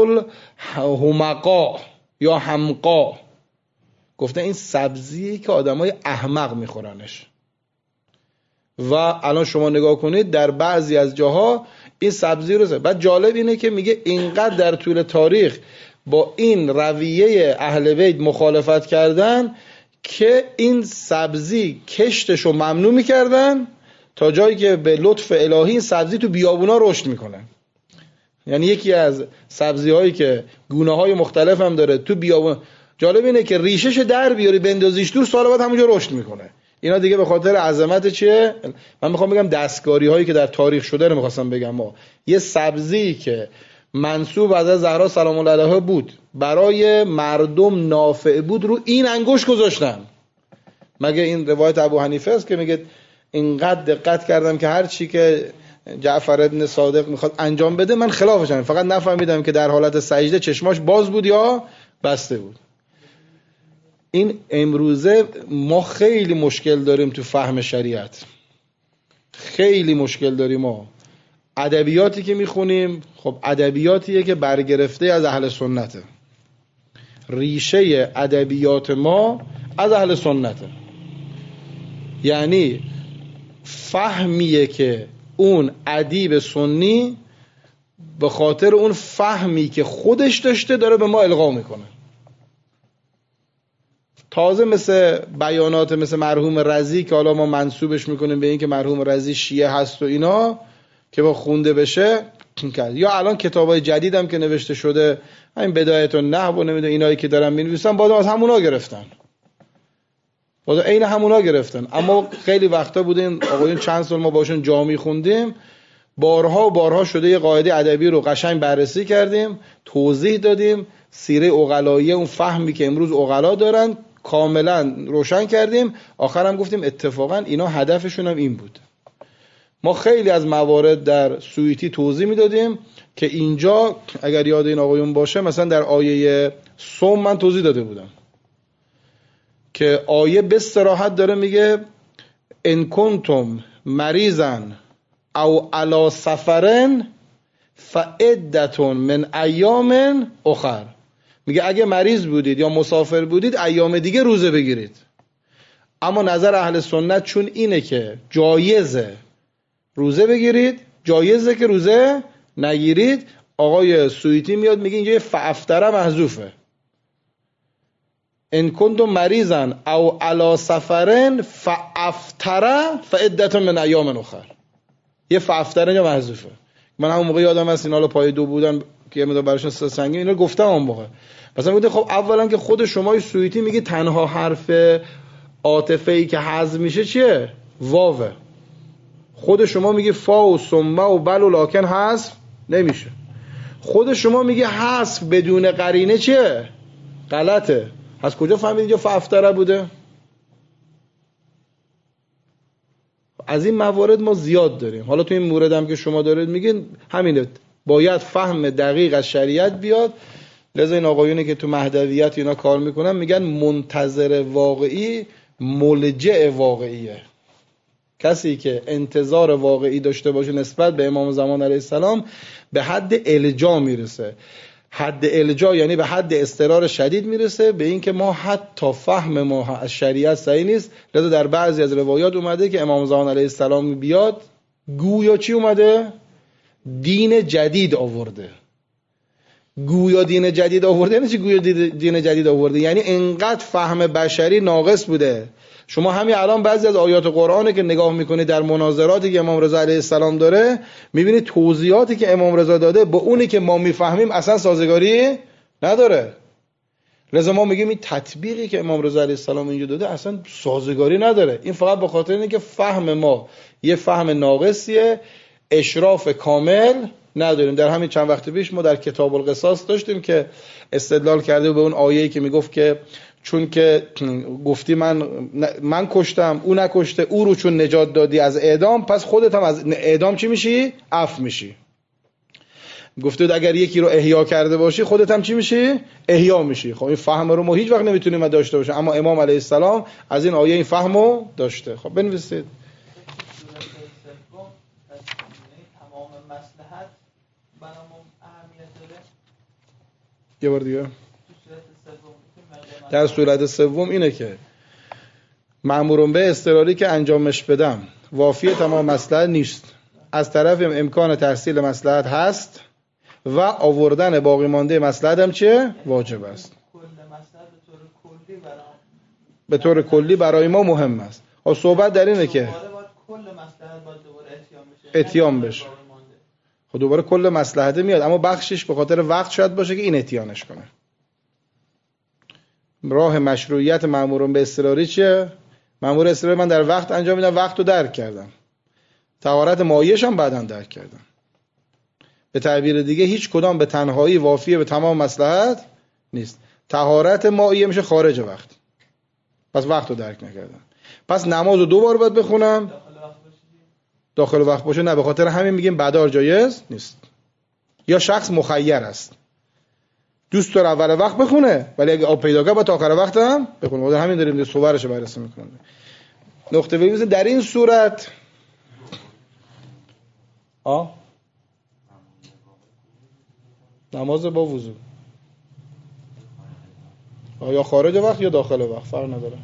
الحمقا یا حمقا. گفتن این سبزیه که آدمای احمق میخورنش. و الان شما نگاه کنید در بعضی از جاها این سبزی رو زد. بعد جالب اینه که میگه اینقدر در طول تاریخ با این رویه اهل بیت مخالفت کردن که این سبزی کشتشو ممنوع میکردن، تا جایی که به لطف الهی این سبزی تو بیابونا رشد میکنه. یعنی یکی از سبزی هایی که گونه های مختلف هم داره تو بیابون، جالب اینه که ریشش در بیاری بندازیش دور، سال بعد همونجا رشد میکنه. اینا دیگه به خاطر عظمت چیه؟ من میخوام بگم دستکاری هایی که در تاریخ شده رو میخواستم بگم. ما یه سبزی که منسوب از زهرا سلام الله علیها بود، برای مردم نافع بود، رو این انگشت گذاشتن. مگه این روایت ابو حنیفه است که میگه اینقدر دقت کردم که هر چی که جعفر ابن صادق میخواد انجام بده من خلافشم، فقط نفهمیدم که در حالت سجده چشماش باز بود یا بسته بود. این امروزه ما خیلی مشکل داریم تو فهم شریعت، خیلی مشکل داریم. ما ادبیاتی که میخونیم، خب ادبیاتیه که برگرفته از اهل سنته، ریشه ادبیات ما از اهل سنته. یعنی فهمیه که اون ادیب سنی به خاطر اون فهمی که خودش داشته داره به ما القا میکنه. تازه مثل بیانات مثل مرحوم رضی که حالا ما منسوبش میکنیم به این که مرحوم رضی شیعه هست و اینا، که با خونده بشه کرد. یا الان کتابای جدیدم که نوشته شده، همین بدایت النحو و نمیدونم اینایی که دارن مینویسن، بازم از همونا گرفتن، بازم عین همونا گرفتن. اما خیلی وقتا بوده این آقایون چند سال ما باشون جامی خوندیم، بارها و بارها شده یه قاعده ادبی رو قشنگ بررسی کردیم، توضیح دادیم، سیره عقلایی اون فهمی که امروز عقلا دارن کاملا روشن کردیم. آخرام گفتیم اتفاقا اینا هدفشون هم این بود. ما خیلی از موارد در سویتی توضیح میدادیم که اینجا اگر یاد این آقایون باشه، مثلا در آیه صوم من توضیح داده بودم که آیه به صراحت داره میگه ان کنتم مریضا او علی سفرن فعدة من ایام اخر. میگه اگه مریض بودید یا مسافر بودید ایام دیگه روزه بگیرید. اما نظر اهل سنت چون اینه که جایزه روزه بگیرید، جایزه که روزه نگیرید، آقای سویتی میاد میگه اینجا فافتره محذوفه. ان کنتم مریضا او علی سفرن فافتره فعدة من ایام اخر. یه فافتره اینجا محذوفه. من همون موقع یادم هست اینا پای دو بودن که یه مقدار براشون سنگین اینا گفتم اون موقع. مثلا گفتم خب اولا که خود شما سویتی میگه تنها حرف عاطفه‌ای که حذف میشه چیه؟ واوه. خود شما میگه فا و ثم و بل و لکن حذف نمیشه. خود شما میگه حذف بدون قرینه چیه؟ غلطه. از کجا فهمید اینجا فافتره بوده؟ از این موارد ما زیاد داریم. حالا تو این مورد هم که شما دارید میگین همینه، باید فهم دقیق از شریعت بیاد. لذا این آقایونی که تو مهدویت اینا کار میکنن میگن منتظر واقعی ملجأ واقعیه. کسی که انتظار واقعی داشته باشه نسبت به امام زمان علیه السلام به حد الجا میرسه. حد الجا یعنی به حد اضطرار شدید میرسه، به این که ما حتی فهم ما از شریعت صحیح نیست. لذا در بعضی از روایات اومده که امام زمان علیه السلام بیاد گویا چی اومده؟ دین جدید آورده. گویا دین جدید آورده یعنی چی گویا دین جدید آورده؟ یعنی انقدر فهم بشری ناقص بوده. شما همین الان بعضی از آیات قرآنه که نگاه میکنید در مناظراتی که امام رضا علیه السلام داره، میبینید توضیحاتی که امام رضا داده با اونی که ما میفهمیم اصلا سازگاری نداره. لذا ما میگیم این تطبیقی که امام رضا علیه السلام اینجا داده اصلا سازگاری نداره. این فقط به خاطر اینه که فهم ما یه فهم ناقصیه، اشراف کامل نداریم. در همین چند وقت پیش ما در کتاب القصاص داشتیم که استدلال کرده به اون آیه‌ای که میگفت که چون که گفتی من من کشتم او نکشته، او رو چون نجات دادی از اعدام، پس خودت هم از اعدام چی میشی؟ عفو میشی. گفته اگر یکی رو احیا کرده باشی خودت هم چی میشی؟ احیا میشی. خب این فهم رو ما هیچ وقت نمیتونیم داشته باشیم، اما امام علیه السلام از این آیه این فهمو داشته. خب بنویسید. یه بار دیگه. در صورت سوم اینه که مأمورون به اضطراری که انجامش بدم وافی تمام مصلحت نیست، از طرف امکان تحصیل مصلحت هست و آوردن باقی مانده مصلحت هم چه؟ واجب است. به طور کلی برای ما مهم است. و صحبت در اینه که اتیان بشه. خب دوباره کل مصلحت میاد، اما بخشش به خاطر وقت شاید باشه که این اتیانش کنه. راه مشروعیت مأمورون به اضطراری چیه؟ مأمور اضطراری من در وقت انجام میدم، وقت رو درک کردم، طهارت ماییش هم بعداً درک کردم. به تعبیر دیگه هیچ کدام به تنهایی وافیه به تمام مصلحت نیست. طهارت ماییه میشه خارج وقت، پس وقت رو درک نکردم. پس نماز رو دو بار باید بخونم. داخل وقت باشه نه، به خاطر همین میگیم بدار جایز نیست. یا شخص مخیر است، دوست داره اول وقت بخونه ولی اگه آب پیدا کنه با تا آخر وقت هم بخونه. خاطر همین داریم صورتش بررسی میکنیم. نقطه ویژه در این صورت آ نماز با وضو یا خارج وقت یا داخل وقت فرق نداره.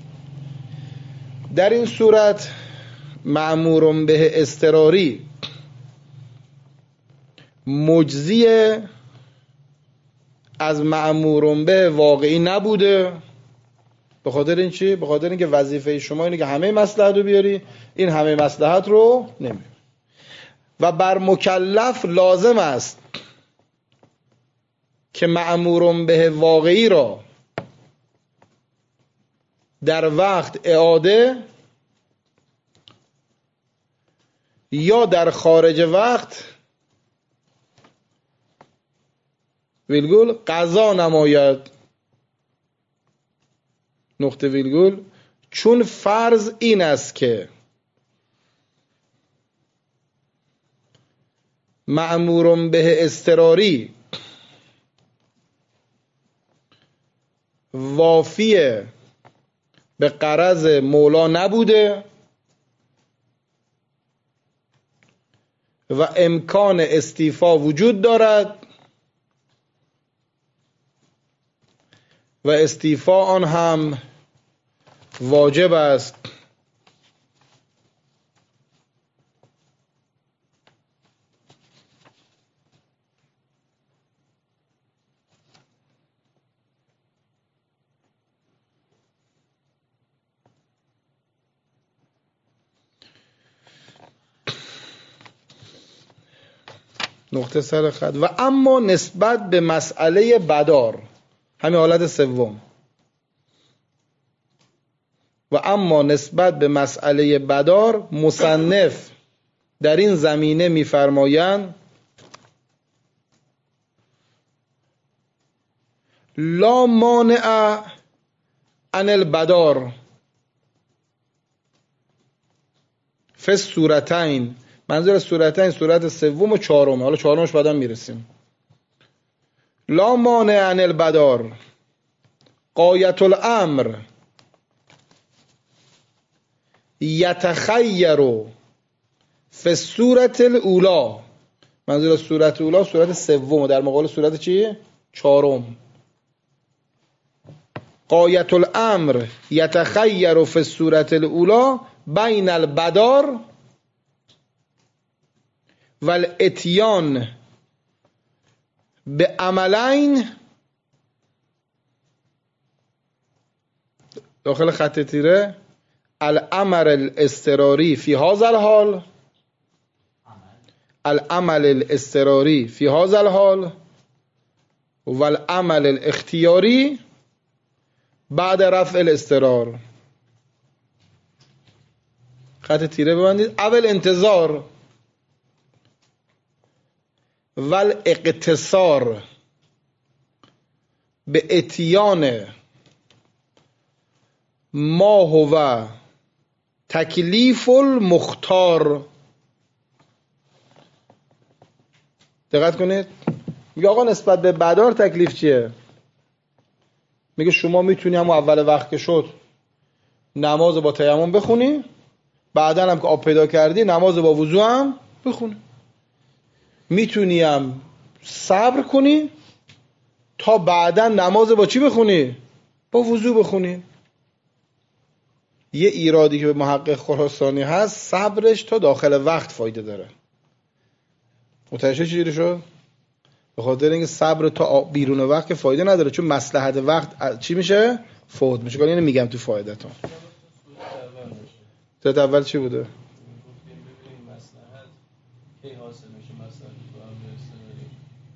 در این صورت مأمورون به اضطراری مجزی از مأمورون به واقعی نبوده. به خاطر این چی؟ به خاطر اینکه وظیفه شما اینه که همه مصلحت رو بیاری، این همه مصلحت رو نمیاری. و بر مکلف لازم است که مأمورون به واقعی را در وقت اعاده یا در خارج وقت ویلگول قضا نماید. نقطه ویلگول. چون فرض این است که مأمورون به اضطراری وافی به غرض مولا نبوده و امکان استیفا وجود دارد و استیفا آن هم واجب است. نقطه سر خط. و اما نسبت به مسئله بدار، همین حالت سوم، و اما نسبت به مسئله بدار مصنف در این زمینه می‌فرمایند لا مانع عن البدار فی الصورتین، منظور صورتین صورت سوم و چهارم، حالا چهارمش بعدا میرسیم. لا مانع عن البدار غایت الامر یتخیر فی الصورت الاولی، منظور صورت اولا صورت سوم در مقابل صورت چی؟ چهارم. غایت الامر یتخیر فی الصورت الاولی بین البدار و الاتیان به عملین داخل خط تیره الامر الاضطراری فی هذا الحال، العمل الاضطراری فی هذا الحال و العمل الاختیاری بعد رفع الاضطرار. خط تیره ببندید. اول انتظار و الاقتصار به اتیان ما هو تکلیف المختار. دقت کنید، میگه آقا نسبت به بدار تکلیف چیه؟ میگه شما میتونی هم اول وقت که شد نماز با تیمم بخونی، بعدا هم که آب پیدا کردی نماز با وضو هم بخونی. میتونی هم صبر کنی تا بعدا نماز با چی بخونی؟ با وضو بخونی. یه ایرادی که به محقق خراسانی هست، صبرش تا داخل وقت فایده داره. متوجه چجوری شد؟ به خاطر اینکه صبر تا بیرون وقت که فایده نداره، چون مصلحت وقت چی میشه؟ فوت میشه. اینو میگم تو فایده‌تون. صورت اول چی بوده؟ کی حاصل میشه؟ مثلا تو امر استمراری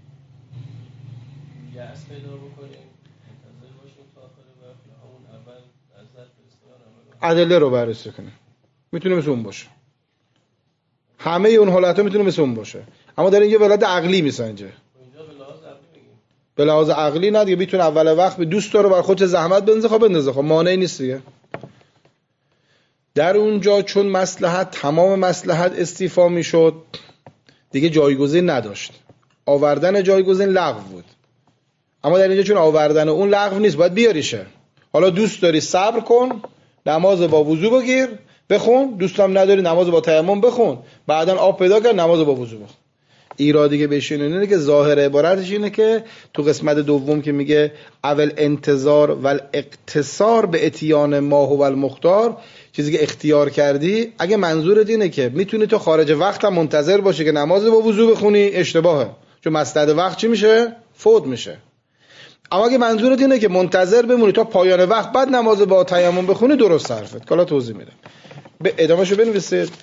یأس پیدا بکنیم، منتظر باشیم تا آخر وقت، یا همون اول از ظرف استمرار ادله رو بررسی کنیم. میتونه مثل اون باشه، همه اون حالت‌ها میتونه مثل اون باشه، اما در اینجا ولادت عقلی میسنجه. اینجا به لحاظ عقلی میگیم، به لحاظ عقلی نه دیگه. میتونه اول وقت به دوست داره بر خودت زحمت بنزه، خب بندازه، خب مانعی نیست دیگه. در اونجا چون مصلحت تمام مصلحت استیفا میشد دیگه جایگزین نداشت، آوردن جایگزین لغو بود. اما در اینجا چون آوردن اون لغو نیست، باید بیاریشه. حالا دوست داری صبر کن، نماز با وضو بگیر بخون، دوستم نداری نماز با تیمم بخون، بعدن آب پیدا کرد نماز با وضو بخون. ایرادی که بهشون اینه که ظاهر عبارتش اینه که تو قسمت دوم که میگه اول انتظار و اقتصار به اتیان ما هو المختار، چیزی که اختیار کردی، اگه منظورت اینه که میتونی تو خارج وقت هم منتظر باشی که نماز با وضو بخونی، اشتباهه، چون مصلحت وقت چی میشه؟ فوت میشه. اما اگه منظورت اینه که منتظر بمونی تا پایان وقت بعد نماز با تیمم بخونی، درست حرفت. حالا توضیح میدم. به ادامهشو بنویسید.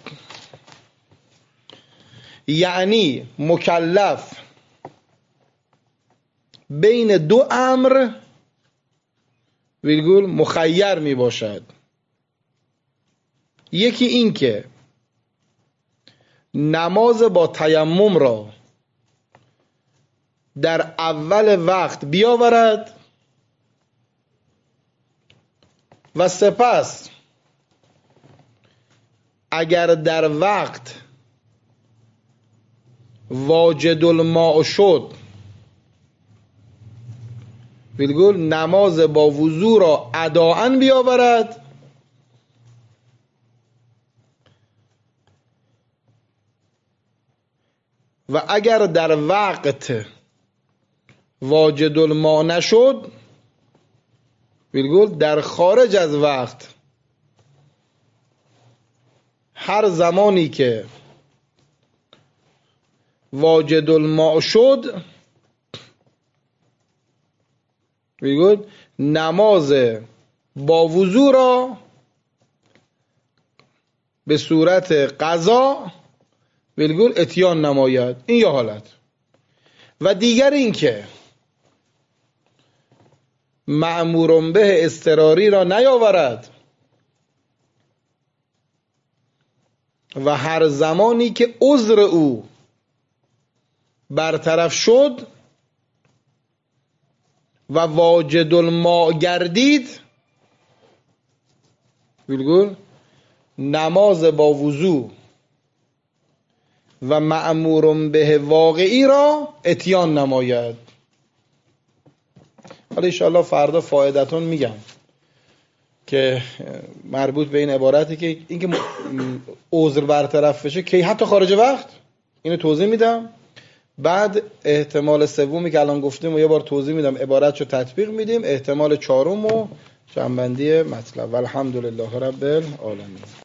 یعنی مکلف بین دو امر ویرگول مخیر می باشد. یکی این که نماز با تیمم را در اول وقت بیاورد و سپس اگر در وقت واجد الماء شد ویرگول نماز با وضو را اداءً بیاورد و اگر در وقت واجد الماء نشد ویرگول در خارج از وقت هر زمانی که واجد الماء شد ویرگول نماز با وضو را به صورت قضا ویرگول اتیان نماید. این یه حالت. و دیگر این که مأمور به اضطراری را نیاورد و هر زمانی که عذر او برطرف شد و واجد الماء گردید، گل نماز با وضو و مأمور به واقعی را اتیان نماید. حالا انشاءالله فردا فایدتون میگم که مربوط به این عبارتی که اینکه عذر برطرف بشه کی حتی خارج وقت، اینو توضیح میدم. بعد احتمال سومی که الان گفتیم و یه بار توضیح میدم، عبارتشو تطبیق میدیم. احتمال چهارم و جنبندی مطلب. والحمدلله رب العالمین.